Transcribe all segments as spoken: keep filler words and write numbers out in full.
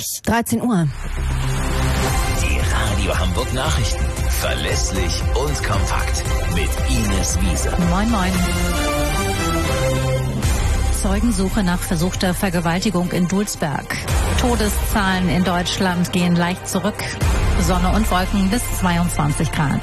dreizehn Uhr. Die Radio Hamburg Nachrichten. Verlässlich und kompakt. Mit Ines Wiese. Moin, moin. Zeugensuche nach versuchter Vergewaltigung in Dulsberg. Todeszahlen in Deutschland gehen leicht zurück. Sonne und Wolken bis zweiundzwanzig Grad.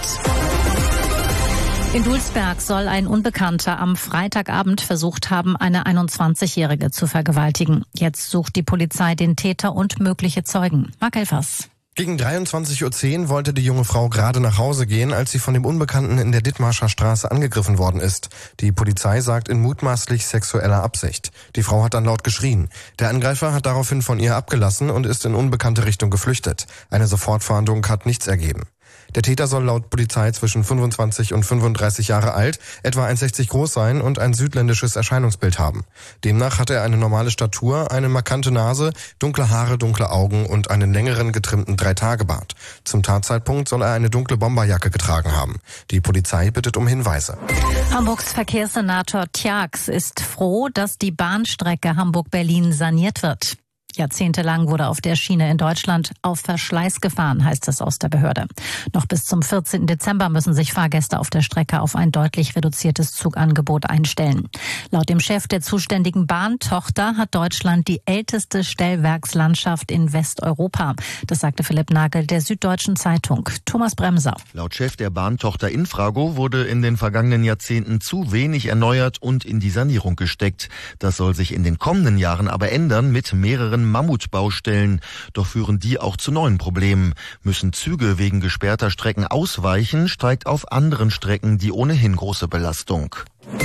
In Dulsberg soll ein Unbekannter am Freitagabend versucht haben, eine einundzwanzigjährige zu vergewaltigen. Jetzt sucht die Polizei den Täter und mögliche Zeugen. Marc Elfers. Gegen dreiundzwanzig Uhr zehn wollte die junge Frau gerade nach Hause gehen, als sie von dem Unbekannten in der Dithmarscher Straße angegriffen worden ist. Die Polizei sagt in mutmaßlich sexueller Absicht. Die Frau hat dann laut geschrien. Der Angreifer hat daraufhin von ihr abgelassen und ist in unbekannte Richtung geflüchtet. Eine Sofortfahndung hat nichts ergeben. Der Täter soll laut Polizei zwischen fünfundzwanzig und fünfunddreißig Jahre alt, etwa eins Komma sechzig groß sein und ein südländisches Erscheinungsbild haben. Demnach hat er eine normale Statur, eine markante Nase, dunkle Haare, dunkle Augen und einen längeren getrimmten Drei-Tage-Bart. Zum Tatzeitpunkt soll er eine dunkle Bomberjacke getragen haben. Die Polizei bittet um Hinweise. Hamburgs Verkehrssenator Tjax ist froh, dass die Bahnstrecke Hamburg-Berlin saniert wird. Jahrzehntelang wurde auf der Schiene in Deutschland auf Verschleiß gefahren, heißt es aus der Behörde. Noch bis zum vierzehnten Dezember müssen sich Fahrgäste auf der Strecke auf ein deutlich reduziertes Zugangebot einstellen. Laut dem Chef der zuständigen Bahntochter hat Deutschland die älteste Stellwerkslandschaft in Westeuropa. Das sagte Philipp Nagel der Süddeutschen Zeitung. Thomas Bremser. Laut Chef der Bahntochter Infrago wurde in den vergangenen Jahrzehnten zu wenig erneuert und in die Sanierung gesteckt. Das soll sich in den kommenden Jahren aber ändern mit mehreren Mammutbaustellen. Doch führen die auch zu neuen Problemen. Müssen Züge wegen gesperrter Strecken ausweichen, steigt auf anderen Strecken die ohnehin große Belastung.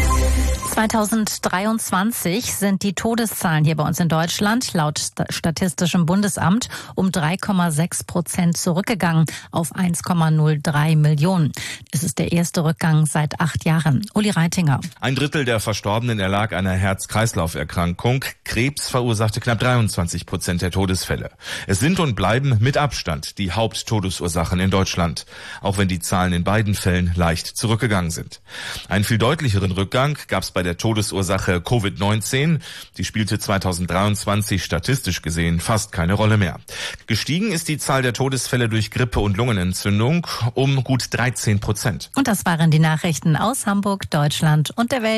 zweitausenddreiundzwanzig sind die Todeszahlen hier bei uns in Deutschland laut Statistischem Bundesamt um drei Komma sechs Prozent zurückgegangen auf eins Komma null drei Millionen. Es ist der erste Rückgang seit acht Jahren. Uli Reitinger. Ein Drittel der Verstorbenen erlag einer Herz-Kreislauf-Erkrankung. Krebs verursachte knapp dreiundzwanzig Prozent der Todesfälle. Es sind und bleiben mit Abstand die Haupttodesursachen in Deutschland, auch wenn die Zahlen in beiden Fällen leicht zurückgegangen sind. Einen viel deutlicheren Rückgang gab es bei der Todesursache Covid neunzehn. Die spielte zweitausenddreiundzwanzig statistisch gesehen fast keine Rolle mehr. Gestiegen ist die Zahl der Todesfälle durch Grippe und Lungenentzündung um gut dreizehn Prozent. Und das waren die Nachrichten aus Hamburg, Deutschland und der Welt.